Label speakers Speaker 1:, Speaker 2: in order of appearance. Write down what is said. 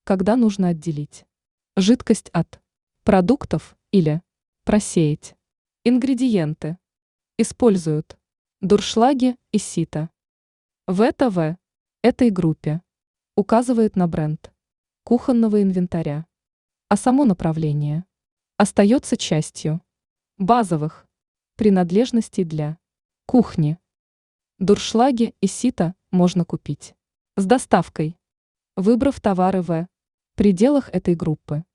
Speaker 1: когда нужно отделить жидкость от продуктов или просеять. Ингредиенты. Используют дуршлаги и сито. ВТВ этой группе указывает на бренд кухонного инвентаря, а само направление остается частью базовых принадлежностей для кухни. Дуршлаги и сито можно купить с доставкой, выбрав товары в пределах этой группы.